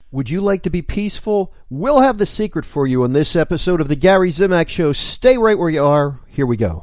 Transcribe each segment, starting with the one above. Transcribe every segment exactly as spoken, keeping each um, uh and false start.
Would you like to be peaceful? We'll have the secret for you on this episode of the Gary Zimak Show. Stay right where you are. Here we go.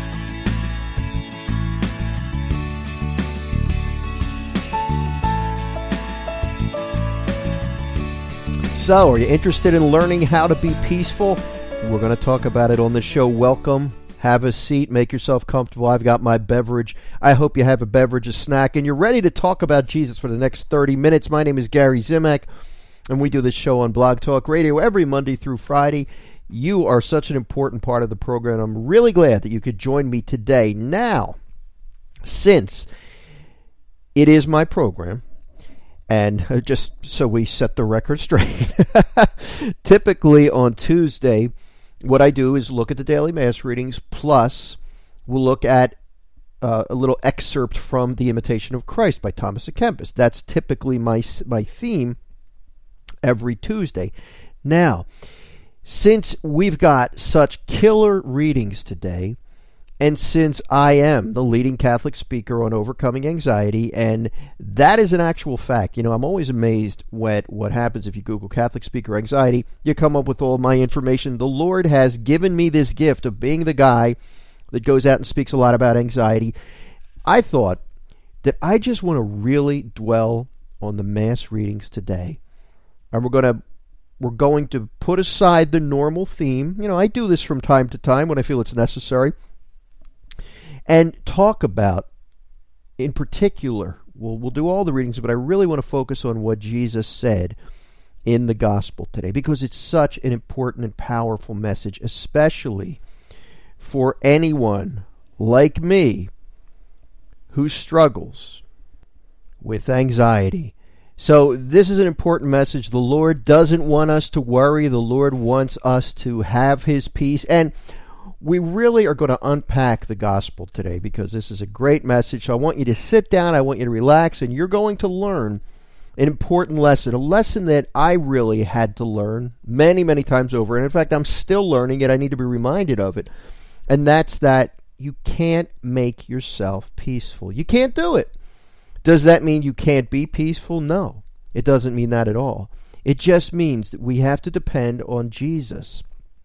So, are you interested in learning how to be peaceful? We're going to talk about it on the show. Welcome. Have a seat. Make yourself comfortable. I've got my beverage. I hope you have a beverage, a snack, and you're ready to talk about Jesus for the next thirty minutes. My name is Gary Zimak, and we do this show on Blog Talk Radio every Monday through Friday. You are such an important part of the program. I'm really glad that you could join me today. Now, since it is my program, and just so we set the record straight, typically on Tuesday, what I do is look at the daily Mass readings, plus we'll look at uh, a little excerpt from The Imitation of Christ by Thomas à Kempis. That's typically my my theme every Tuesday. Now, since we've got such killer readings today, and since I am the leading Catholic speaker on overcoming anxiety, and that is an actual fact. You know, I'm always amazed at what happens if you Google Catholic speaker anxiety. You come up with all my information. The Lord has given me this gift of being the guy that goes out and speaks a lot about anxiety. I thought that I just want to really dwell on the Mass readings today. And we're going to we're going to put aside the normal theme. You know, I do this from time to time when I feel it's necessary. And talk about, in particular, we'll, we'll do all the readings, but I really want to focus on what Jesus said in the gospel today, because it's such an important and powerful message, especially for anyone like me who struggles with anxiety. So this is an important message. The Lord doesn't want us to worry. The Lord wants us to have His peace. And we really are going to unpack the gospel today, because this is a great message. So I want you to sit down, I want you to relax, and you're going to learn an important lesson, a lesson that I really had to learn many, many times over. And in fact, I'm still learning it. I need to be reminded of it. And that's that you can't make yourself peaceful. You can't do it. Does that mean you can't be peaceful? No, it doesn't mean that at all. It just means that we have to depend on Jesus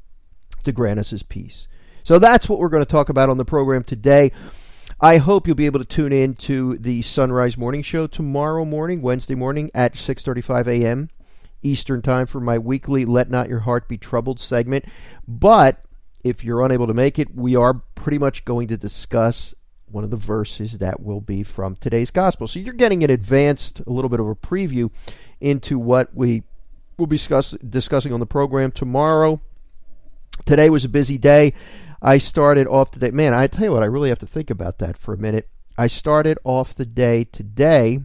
to grant us His peace. So that's what we're going to talk about on the program today. I hope you'll be able to tune in to the Sunrise Morning Show tomorrow morning, Wednesday morning at six thirty-five a.m. Eastern Time for my weekly Let Not Your Heart Be Troubled segment. But if you're unable to make it, we are pretty much going to discuss one of the verses that will be from today's gospel. So you're getting an advanced, a little bit of a preview into what we will be discuss, discussing on the program tomorrow. Today was a busy day. I started off today. Man, I tell you what, I really have to think about that for a minute. I started off the day today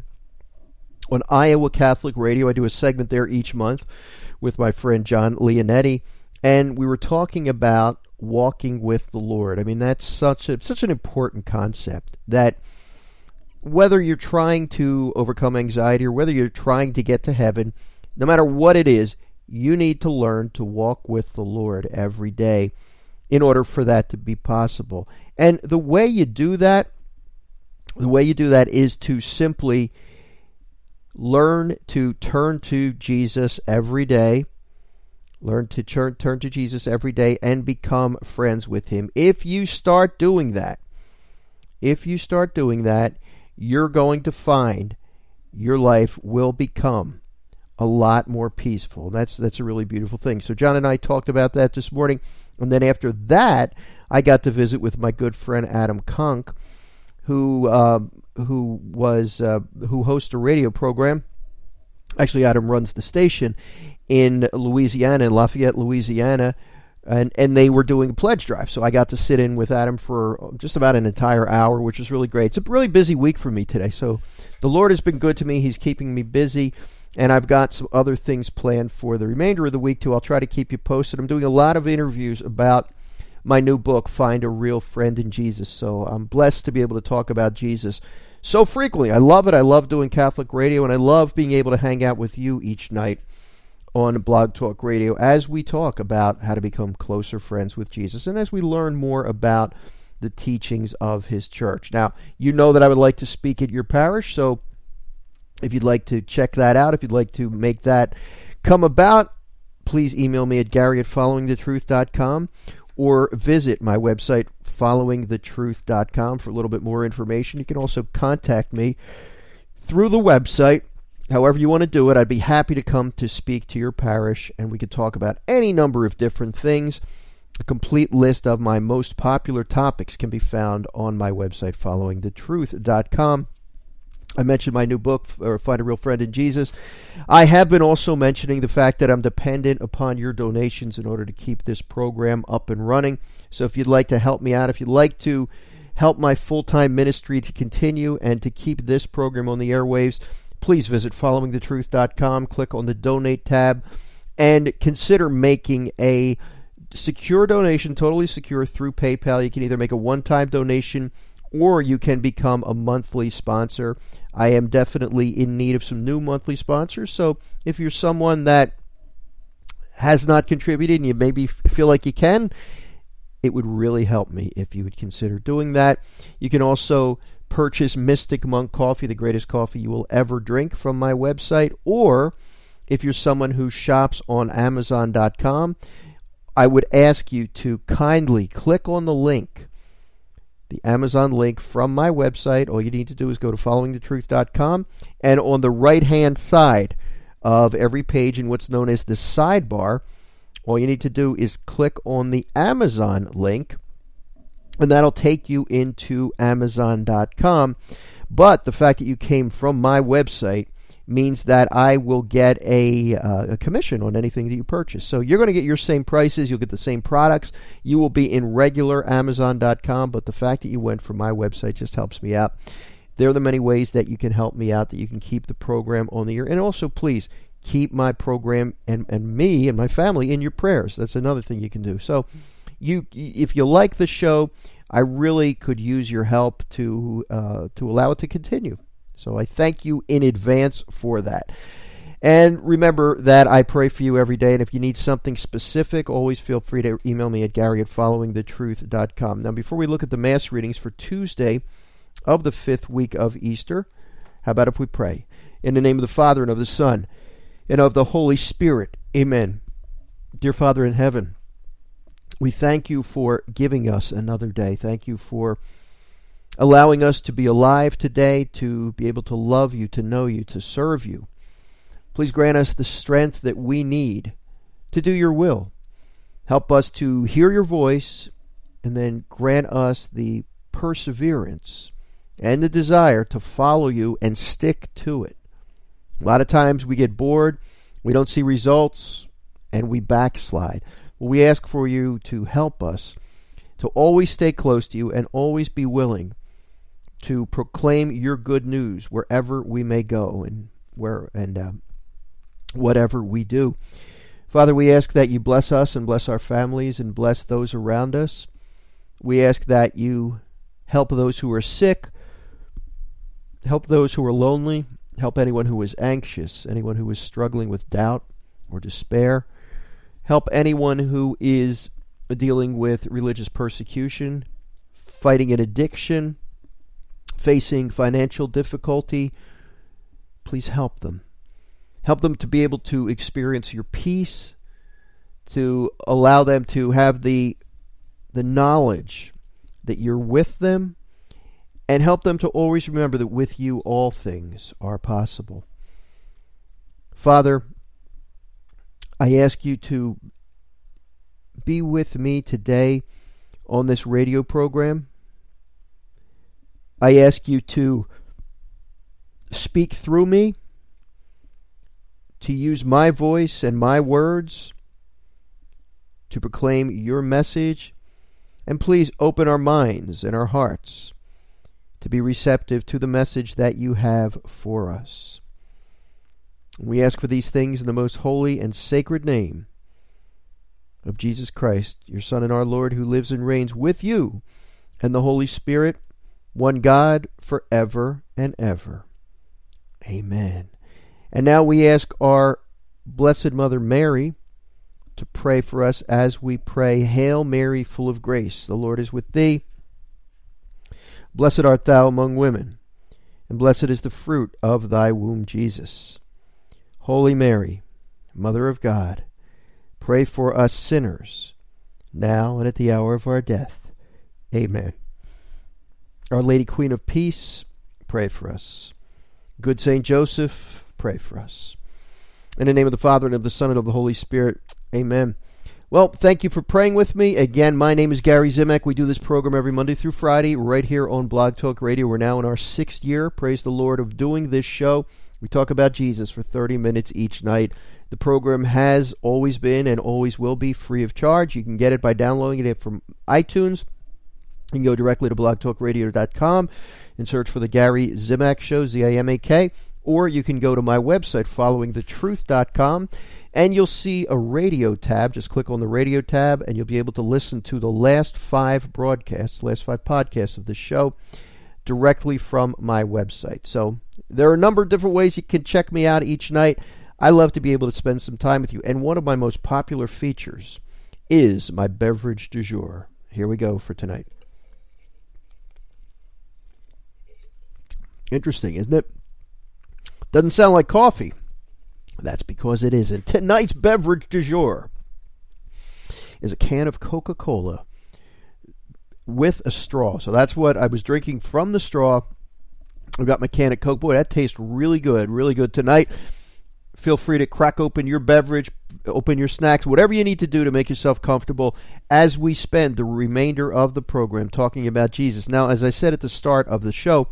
on Iowa Catholic Radio. I do a segment there each month with my friend John Leonetti, and we were talking about walking with the Lord. I mean, that's such a such an important concept, that whether you're trying to overcome anxiety or whether you're trying to get to heaven, no matter what it is, you need to learn to walk with the Lord every day in order for that to be possible. And the way you do that, the way you do that is to simply learn to turn to Jesus every day. Learn to turn, turn to Jesus every day and become friends with Him. If you start doing that, if you start doing that, you're going to find your life will become a lot more peaceful. That's that's a really beautiful thing. So John and I talked about that this morning. And then after that, I got to visit with my good friend Adam Kunk, who uh, who was uh, who hosts a radio program. Actually, Adam runs the station in Louisiana, in Lafayette, Louisiana, and and they were doing a pledge drive. So I got to sit in with Adam for just about an entire hour, which was really great. It's a really busy week for me today. So the Lord has been good to me. He's keeping me busy. And I've got some other things planned for the remainder of the week, too. I'll try to keep you posted. I'm doing a lot of interviews about my new book, Find a Real Friend in Jesus. So I'm blessed to be able to talk about Jesus so frequently. I love it. I love doing Catholic radio, and I love being able to hang out with you each night on Blog Talk Radio as we talk about how to become closer friends with Jesus and as we learn more about the teachings of His church. Now, you know that I would like to speak at your parish, so If you'd like to check that out, if you'd like to make that come about, please email me at Gary at following the truth dot com or visit my website, following the truth dot com, for a little bit more information. You can also contact me through the website. However you want to do it, I'd be happy to come to speak to your parish, and we could talk about any number of different things. A complete list of my most popular topics can be found on my website, following the truth dot com. I mentioned my new book, or Find a Real Friend in Jesus. I have been also mentioning the fact that I'm dependent upon your donations in order to keep this program up and running. So if you'd like to help me out, if you'd like to help my full-time ministry to continue and to keep this program on the airwaves, please visit following the truth dot com, click on the Donate tab, and consider making a secure donation, totally secure, through PayPal. You can either make a one-time donation or you can become a monthly sponsor. I am definitely in need of some new monthly sponsors, so if you're someone that has not contributed and you maybe feel like you can, it would really help me if you would consider doing that. You can also purchase Mystic Monk Coffee, the greatest coffee you will ever drink, from my website, or if you're someone who shops on Amazon dot com, I would ask you to kindly click on the link, the Amazon link from my website. All you need to do is go to following the truth dot com, and on the right-hand side of every page in what's known as the sidebar, all you need to do is click on the Amazon link, and that'll take you into Amazon dot com. But the fact that you came from my website means that I will get a, uh, a commission on anything that you purchase. So you're going to get your same prices, you'll get the same products, you will be in regular Amazon dot com, but the fact that you went from my website just helps me out. There are the many ways that you can help me out, that you can keep the program on the air. And also, please, keep my program and, and me and my family in your prayers. That's another thing you can do. So you, if you like the show, I really could use your help to uh, to allow it to continue. So I thank you in advance for that. And remember that I pray for you every day, and if you need something specific, always feel free to email me at Gary at following the truth dot com. Now, before we look at the Mass readings for Tuesday of the fifth week of Easter, how about if we pray? In the name of the Father, and of the Son, and of the Holy Spirit. Amen. Dear Father in heaven, we thank you for giving us another day. Thank you for allowing us to be alive today, to be able to love you, to know you, to serve you. Please grant us the strength that we need to do your will. Help us to hear your voice, and then grant us the perseverance and the desire to follow you and stick to it. A lot of times we get bored, we don't see results, and we backslide. Well, we ask for you to help us to always stay close to you and always be willing to proclaim your good news wherever we may go and where and uh, whatever we do. Father, we ask that you bless us and bless our families and bless those around us. We ask that you help those who are sick, help those who are lonely, help anyone who is anxious, anyone who is struggling with doubt or despair. Help anyone who is dealing with religious persecution, fighting an addiction, facing financial difficulty. Please help them. Help them to be able to experience your peace, to allow them to have the, the knowledge that you're with them, and help them to always remember that with you all things are possible. Father, I ask you to be with me today on this radio program. I ask you to speak through me, to use my voice and my words to proclaim your message, and please open our minds and our hearts to be receptive to the message that you have for us. We ask for these things in the most holy and sacred name of Jesus Christ, your Son and our Lord, who lives and reigns with you and the Holy Spirit, one God, forever and ever. Amen. And now we ask our Blessed Mother Mary to pray for us as we pray, Hail Mary, full of grace, the Lord is with thee. Blessed art thou among women, and blessed is the fruit of thy womb, Jesus. Holy Mary, Mother of God, pray for us sinners, now and at the hour of our death. Amen. Our Lady Queen of Peace, pray for us. Good Saint Joseph, pray for us. In the name of the Father, and of the Son, and of the Holy Spirit. Amen. Well, thank you for praying with me. Again, my name is Gary Zimek. We do this program every Monday through Friday right here on Blog Talk Radio. We're now in our sixth year, praise the Lord, of doing this show. We talk about Jesus for thirty minutes each night. The program has always been and always will be free of charge. You can get it by downloading it from iTunes. You can go directly to blog talk radio dot com and search for the Gary Zimak Show, Z I M A K, or you can go to my website, following the truth dot com, and you'll see a radio tab. Just click on the radio tab, and you'll be able to listen to the last five broadcasts, last five podcasts of the show directly from my website. So there are a number of different ways you can check me out each night. I love to be able to spend some time with you, and one of my most popular features is my beverage du jour. Here we go for tonight. Interesting, isn't it? Doesn't sound like coffee. That's because it isn't. Tonight's beverage du jour is a can of Coca-Cola with a straw. So that's what I was drinking from the straw. I've got my can of Coke. Boy, that tastes really good, really good tonight. Feel free to crack open your beverage, open your snacks, whatever you need to do to make yourself comfortable as we spend the remainder of the program talking about Jesus. Now, as I said at the start of the show,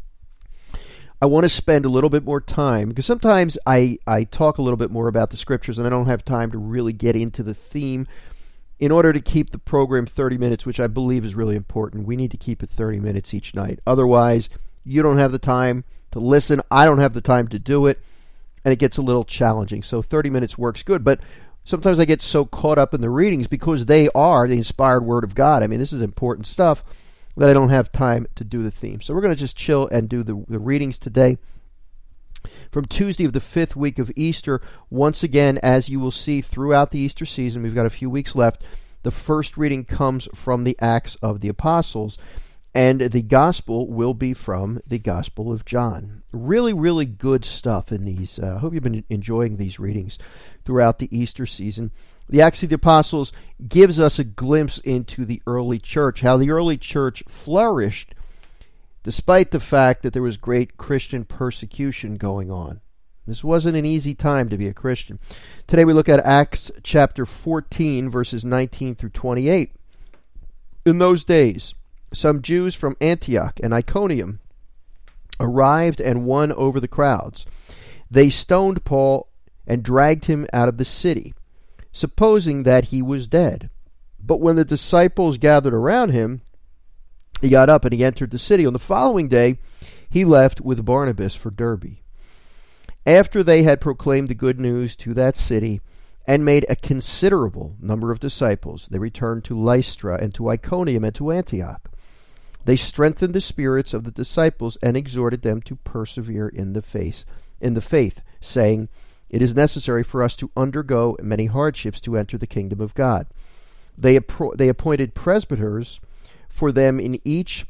I want to spend a little bit more time, because sometimes I, I talk a little bit more about the scriptures and I don't have time to really get into the theme. In order to keep the program thirty minutes, which I believe is really important, we need to keep it thirty minutes each night. Otherwise, you don't have the time to listen. I don't have the time to do it, and it gets a little challenging. So thirty minutes works good, but sometimes I get so caught up in the readings because they are the inspired Word of God. I mean, this is important stuff, that I don't have time to do the theme. So we're going to just chill and do the, the readings today. From Tuesday of the fifth week of Easter, once again, as you will see throughout the Easter season, we've got a few weeks left, the first reading comes from the Acts of the Apostles, and the Gospel will be from the Gospel of John. Really, really good stuff in these. I uh, hope you've been enjoying these readings throughout the Easter season. The Acts of the Apostles gives us a glimpse into the early church, how the early church flourished despite the fact that there was great Christian persecution going on. This wasn't an easy time to be a Christian. Today we look at Acts chapter fourteen, verses nineteen through twenty-eight. In those days, some Jews from Antioch and Iconium arrived and won over the crowds. They stoned Paul and dragged him out of the city, supposing that he was dead. But when the disciples gathered around him, he got up and he entered the city. On the following day, he left with Barnabas for Derbe. After they had proclaimed the good news to that city and made a considerable number of disciples, they returned to Lystra and to Iconium and to Antioch. They strengthened the spirits of the disciples and exhorted them to persevere in the faith, in the faith, saying, "It is necessary for us to undergo many hardships to enter the kingdom of God." They, appro- they appointed presbyters for them in each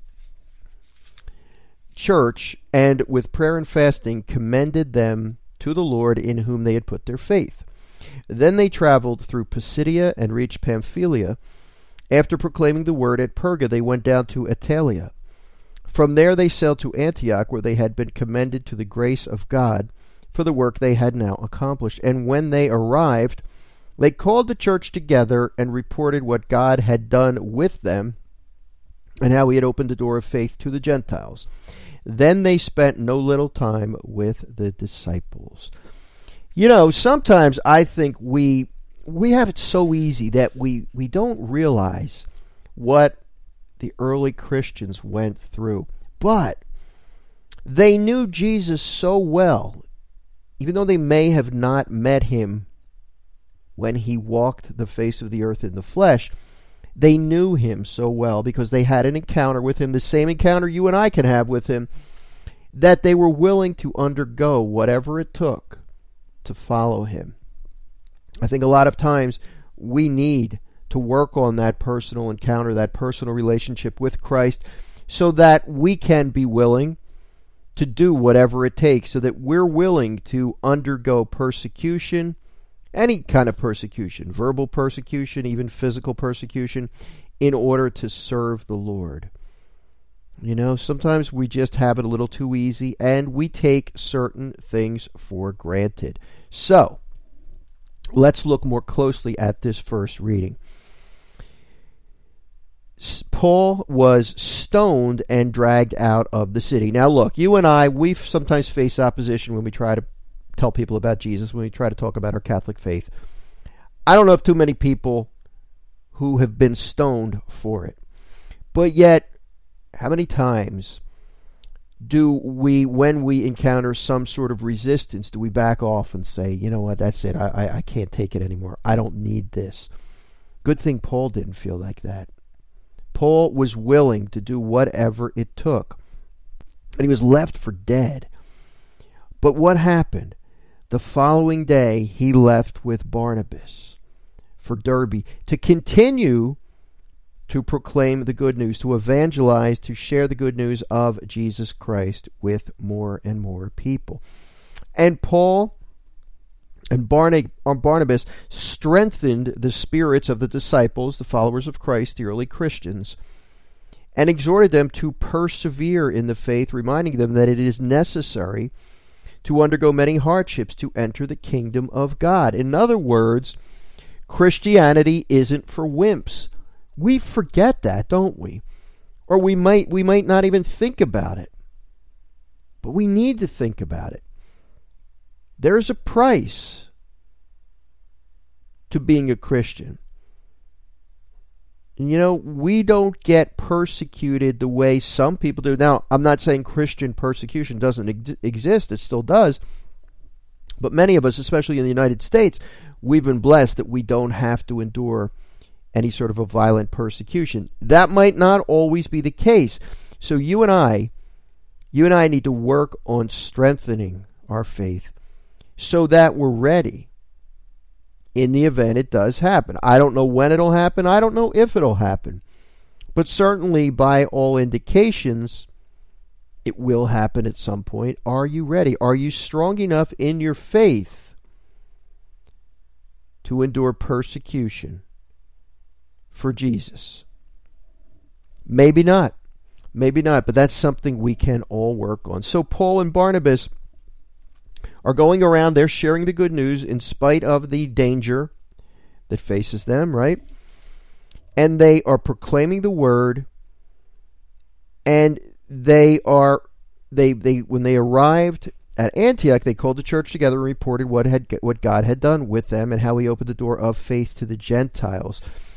church, and with prayer and fasting commended them to the Lord in whom they had put their faith. Then they traveled through Pisidia and reached Pamphylia. After proclaiming the word at Perga, they went down to Attalia. From there they sailed to Antioch, where they had been commended to the grace of God for the work they had now accomplished. And when they arrived, they called the church together and reported what God had done with them and how he had opened the door of faith to the Gentiles. Then they spent no little time with the disciples. You know, sometimes I think we we have it so easy that we, we don't realize what the early Christians went through. But they knew Jesus so well, even though they may have not met him when he walked the face of the earth in the flesh. They knew him so well because they had an encounter with him, the same encounter you and I can have with him, that they were willing to undergo whatever it took to follow him. I think a lot of times we need to work on that personal encounter, that personal relationship with Christ, so that we can be willing to do whatever it takes so that we're willing to undergo persecution, any kind of persecution, verbal persecution, even physical persecution, in order to serve the Lord. You know, sometimes we just have it a little too easy and we take certain things for granted. So, let's look more closely at this first reading. Paul was stoned and dragged out of the city. Now look, you and I, we sometimes face opposition when we try to tell people about Jesus, when we try to talk about our Catholic faith. I don't know of too many people who have been stoned for it. But yet, how many times do we, when we encounter some sort of resistance, do we back off and say, you know what, that's it, I, I, I can't take it anymore. I don't need this. Good thing Paul didn't feel like that. Paul was willing to do whatever it took. And he was left for dead. But what happened? The following day, he left with Barnabas for Derbe to continue to proclaim the good news, to evangelize, to share the good news of Jesus Christ with more and more people. And Paul and Barnabas strengthened the spirits of the disciples, the followers of Christ, the early Christians, and exhorted them to persevere in the faith, reminding them that it is necessary to undergo many hardships to enter the kingdom of God. In other words, Christianity isn't for wimps. We forget that, don't we? Or we might we might not even think about it. But we need to think about it. There's a price to being a Christian. And you know, we don't get persecuted the way some people do. Now, I'm not saying Christian persecution doesn't ex- exist. It still does. But many of us, especially in the United States, we've been blessed that we don't have to endure any sort of a violent persecution. That might not always be the case. So you and I, you and I need to work on strengthening our faith so that we're ready in the event it does happen. I don't know when it'll happen. I don't know if it'll happen. But certainly, by all indications, it will happen at some point. Are you ready? Are you strong enough in your faith to endure persecution for Jesus? Maybe not. Maybe not, but that's something we can all work on. So Paul and Barnabas are going around, they're sharing the good news in spite of the danger that faces them, right? And they are proclaiming the word, and they are they they when they arrived at Antioch, they called the church together and reported what had what God had done with them and how he opened the door of faith to the Gentiles.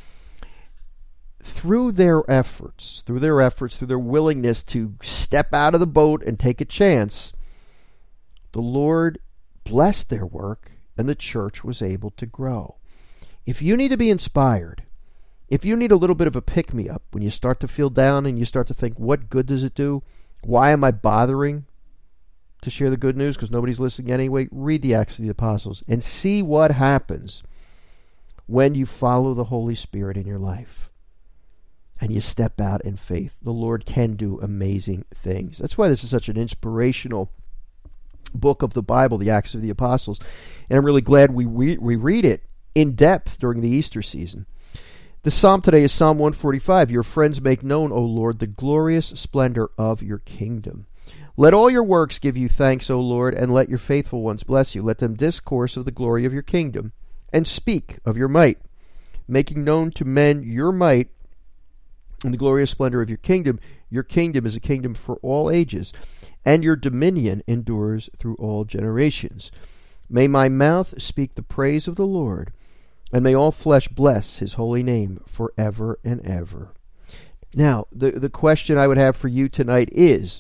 Through their efforts, through their efforts, through their willingness to step out of the boat and take a chance, the Lord blessed their work and the church was able to grow. If you need to be inspired, if you need a little bit of a pick-me-up when you start to feel down and you start to think, what good does it do? Why am I bothering to share the good news because nobody's listening anyway? Read the Acts of the Apostles and see what happens when you follow the Holy Spirit in your life and you step out in faith. The Lord can do amazing things. That's why this is such an inspirational book of the Bible, the Acts of the Apostles. And I'm really glad we, re- we read it in depth during the Easter season. The psalm today is Psalm one forty-five. Your friends make known, O Lord, the glorious splendor of your kingdom. Let all your works give you thanks, O Lord, and let your faithful ones bless you. Let them discourse of the glory of your kingdom, and speak of your might, making known to men your might and the glorious splendor of your kingdom. Your kingdom is a kingdom for all ages, and your dominion endures through all generations. May my mouth speak the praise of the Lord, and may all flesh bless his holy name forever and ever. Now, the, the question I would have for you tonight is,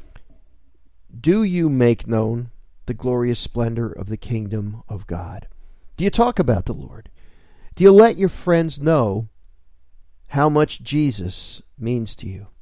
do you make known the glorious splendor of the kingdom of God? Do you talk about the Lord? Do you let your friends know how much Jesus means to you?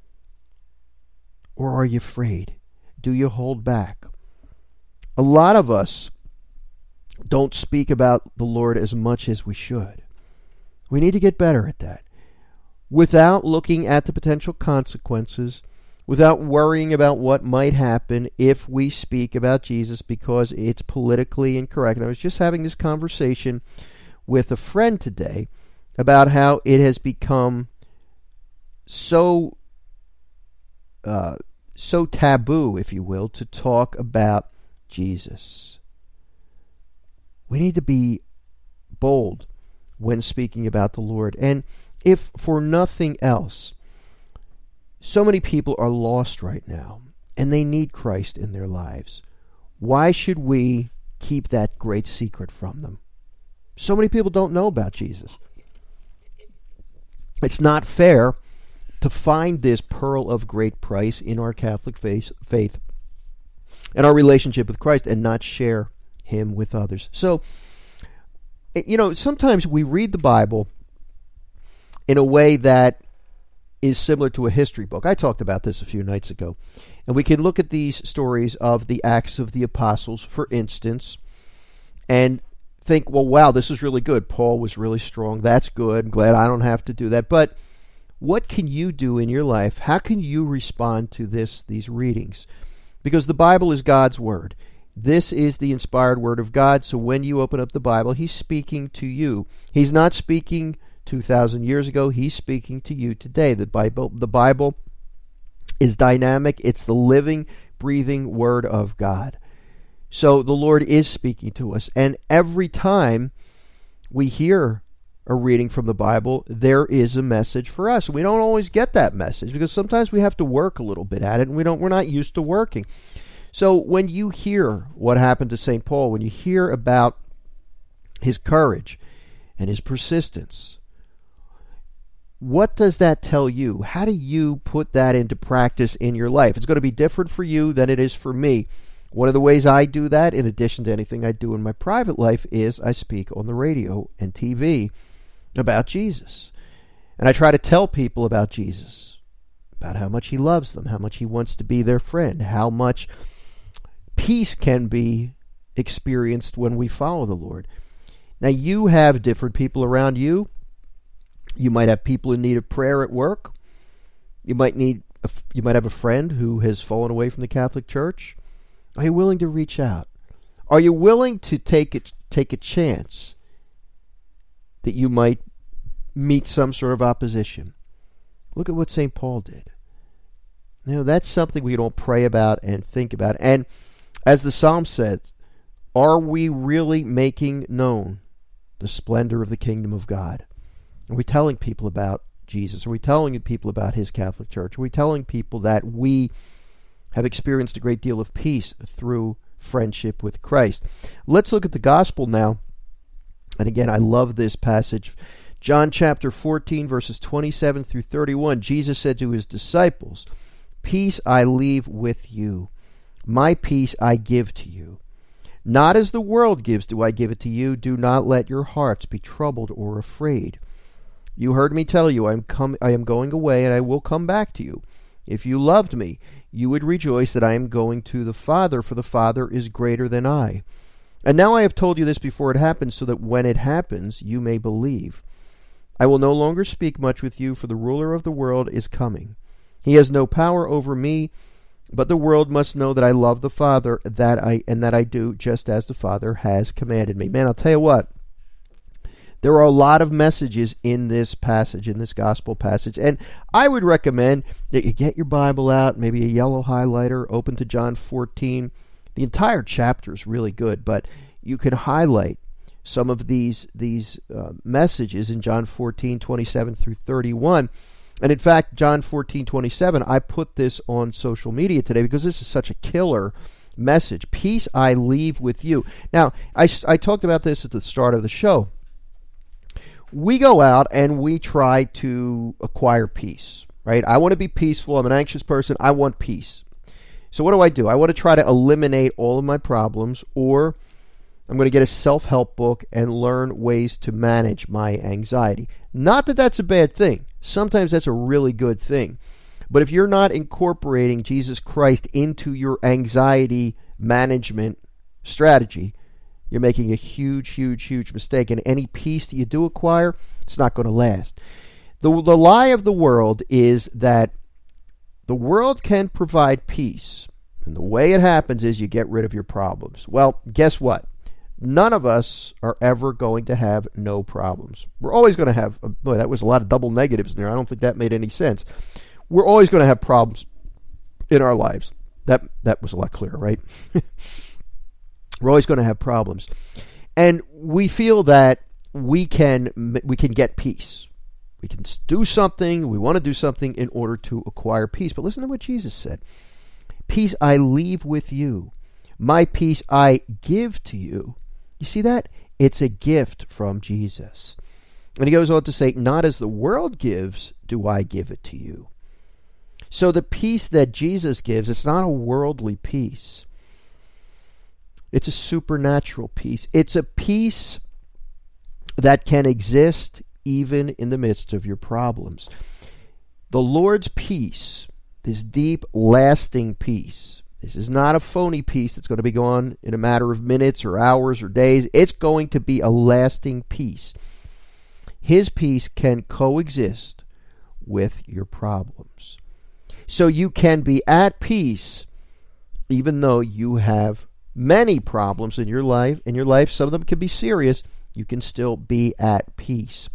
Or are you afraid? Do you hold back? A lot of us don't speak about the Lord as much as we should. We need to get better at that. Without looking at the potential consequences, without worrying about what might happen if we speak about Jesus because it's politically incorrect. And I was just having this conversation with a friend today about how it has become so uh, so taboo, if you will, to talk about Jesus. We need to be bold when speaking about the Lord. And if for nothing else, so many people are lost right now, and they need Christ in their lives. Why should we keep that great secret from them? So many people don't know about Jesus. It's not fair to find this pearl of great price in our Catholic faith, faith and our relationship with Christ and not share him with others. So, you know, sometimes we read the Bible in a way that is similar to a history book. I talked about this a few nights ago. And we can look at these stories of the Acts of the Apostles, for instance, and think, well, wow, this is really good. Paul was really strong. That's good. I'm glad I don't have to do that. But what can you do in your life? How can you respond to this, these readings? Because the Bible is God's Word. This is the inspired Word of God. So when you open up the Bible, He's speaking to you. He's not speaking two thousand years ago. He's speaking to you today. The Bible, the Bible is dynamic. It's the living, breathing Word of God. So the Lord is speaking to us. And every time we hear a reading from the Bible, there is a message for us. We don't always get that message because sometimes we have to work a little bit at it, and we don't, we're not used to working. So when you hear what happened to Saint Paul, when you hear about his courage and his persistence, what does that tell you? How do you put that into practice in your life? It's going to be different for you than it is for me. One of the ways I do that, in addition to anything I do in my private life, is I speak on the radio and T V about Jesus. And I try to tell people about Jesus, about how much he loves them, how much he wants to be their friend, how much peace can be experienced when we follow the Lord. Now, you have different people around you. You might have people in need of prayer at work. You might need a, you might have a friend who has fallen away from the Catholic Church. Are you willing to reach out? Are you willing to take it, take a chance that you might meet some sort of opposition? Look at what Saint Paul did. You know, that's something we don't pray about and think about. And as the Psalm says, are we really making known the splendor of the kingdom of God? Are we telling people about Jesus? Are we telling people about his Catholic Church? Are we telling people that we have experienced a great deal of peace through friendship with Christ? Let's look at the gospel now. And again, I love this passage. John chapter fourteen, verses twenty-seven through thirty-one. Jesus said to his disciples, "Peace I leave with you. My peace I give to you. Not as the world gives do I give it to you. Do not let your hearts be troubled or afraid. You heard me tell you, I am com- I am going away, and I will come back to you. If you loved me, you would rejoice that I am going to the Father, for the Father is greater than I. And now I have told you this before it happens, so that when it happens, you may believe. I will no longer speak much with you, for the ruler of the world is coming. He has no power over me, but the world must know that I love the Father, that I and that I do just as the Father has commanded me." Man, I'll tell you what. There are a lot of messages in this passage, in this gospel passage, and I would recommend that you get your Bible out, maybe a yellow highlighter, open to John fourteen. The entire chapter is really good, but you can highlight some of these these uh, messages in John fourteen, twenty-seven through thirty-one. And in fact, John fourteen, twenty-seven, I put this on social media today because this is such a killer message. Peace I leave with you. Now, I, I talked about this at the start of the show. We go out and we try to acquire peace, right? I want to be peaceful. I'm an anxious person. I want peace. So what do I do? I want to try to eliminate all of my problems, or I'm going to get a self-help book and learn ways to manage my anxiety. Not that that's a bad thing. Sometimes that's a really good thing. But if you're not incorporating Jesus Christ into your anxiety management strategy, you're making a huge, huge, huge mistake. And any peace that you do acquire, it's not going to last. The, the lie of the world is that The world can provide peace, and the way it happens is you get rid of your problems. Well, guess what? None of us are ever going to have no problems. We're always going to have, boy, that was a lot of double negatives in there. I don't think that made any sense. We're always going to have problems in our lives. That that was a lot clearer, right? We're always going to have problems. And we feel that we can we can get peace. We can do something, we want to do something in order to acquire peace. But listen to what Jesus said. Peace I leave with you. My peace I give to you. You see that? It's a gift from Jesus. And he goes on to say, not as the world gives, do I give it to you. So the peace that Jesus gives, it's not a worldly peace. It's a supernatural peace. It's a peace that can exist even in the midst of your problems. The Lord's peace, this deep, lasting peace, this is not a phony peace that's going to be gone in a matter of minutes or hours or days. It's going to be a lasting peace. His peace can coexist with your problems. So you can be at peace even though you have many problems in your life. In your life, some of them can be serious. You can still be at peace.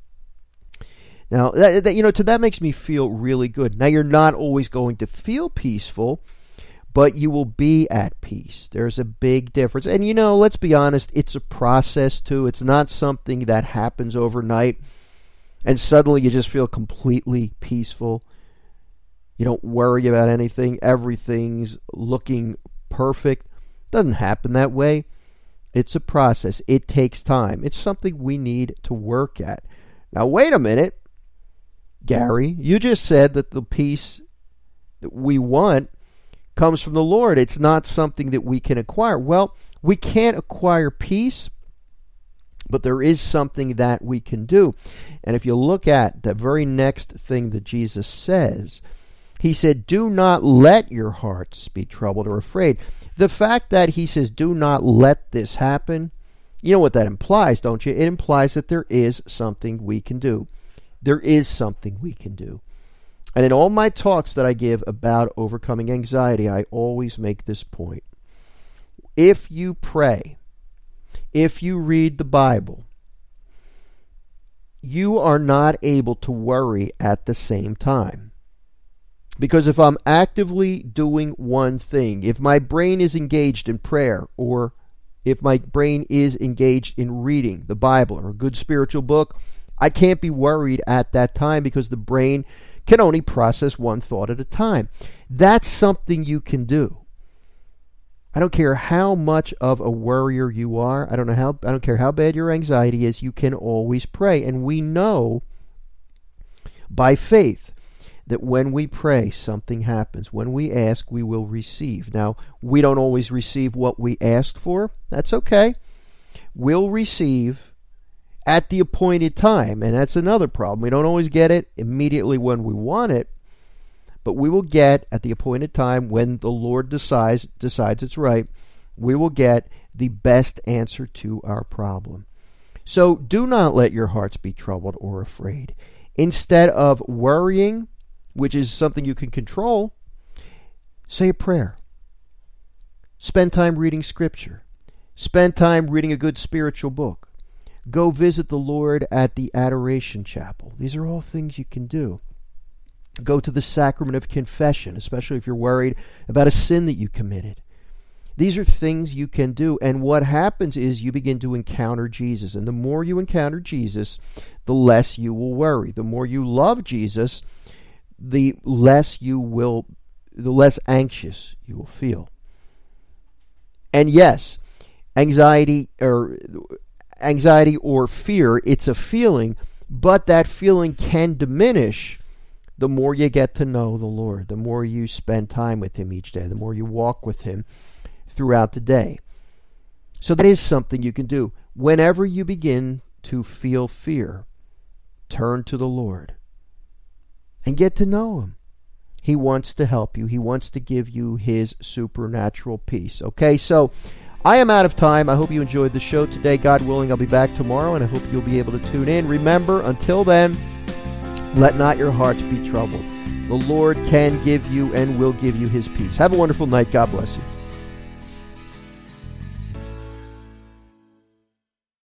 Now, that, that, you know, to that makes me feel really good. Now, you're not always going to feel peaceful, but you will be at peace. There's a big difference. And, you know, let's be honest, it's a process, too. It's not something that happens overnight, and suddenly you just feel completely peaceful. You don't worry about anything. Everything's looking perfect. Doesn't happen that way. It's a process. It takes time. It's something we need to work at. Now, wait a minute. Gary, you just said that the peace that we want comes from the Lord. It's not something that we can acquire. Well, we can't acquire peace, but there is something that we can do. And if you look at the very next thing that Jesus says, he said, do not let your hearts be troubled or afraid. The fact that he says, do not let this happen, you know what that implies, don't you? It implies that there is something we can do. There is something we can do. And in all my talks that I give about overcoming anxiety, I always make this point. If you pray, if you read the Bible, you are not able to worry at the same time. Because if I'm actively doing one thing, if my brain is engaged in prayer, or if my brain is engaged in reading the Bible or a good spiritual book, I can't be worried at that time because the brain can only process one thought at a time. That's something you can do. I don't care how much of a worrier you are. I don't know how I don't care how bad your anxiety is, you can always pray. And we know by faith that when we pray, something happens. When we ask, we will receive. Now, we don't always receive what we ask for. That's okay. We'll receive at the appointed time, and that's another problem. We don't always get it immediately when we want it, but we will get at the appointed time when the Lord decides decides it's right. We will get the best answer to our problem. So do not let your hearts be troubled or afraid. Instead of worrying, which is something you can control, say a prayer. Spend time reading Scripture. Spend time reading a good spiritual book. Go visit the Lord at the Adoration Chapel. These are all things you can do. Go to the sacrament of confession, especially if you're worried about a sin that you committed. These are things you can do. And what happens is you begin to encounter Jesus. And the more you encounter Jesus, the less you will worry. The more you love Jesus, the less you will, the less anxious you will feel. And yes, anxiety or anxiety or fear, it's a feeling, but that feeling can diminish the more you get to know the Lord, the more you spend time with Him each day, the more you walk with Him throughout the day. So that is something you can do. Whenever you begin to feel fear, turn to the Lord and get to know Him. He wants to help you. He wants to give you His supernatural peace. Okay, so I am out of time. I hope you enjoyed the show today. God willing, I'll be back tomorrow, and I hope you'll be able to tune in. Remember, until then, let not your hearts be troubled. The Lord can give you and will give you his peace. Have a wonderful night. God bless you.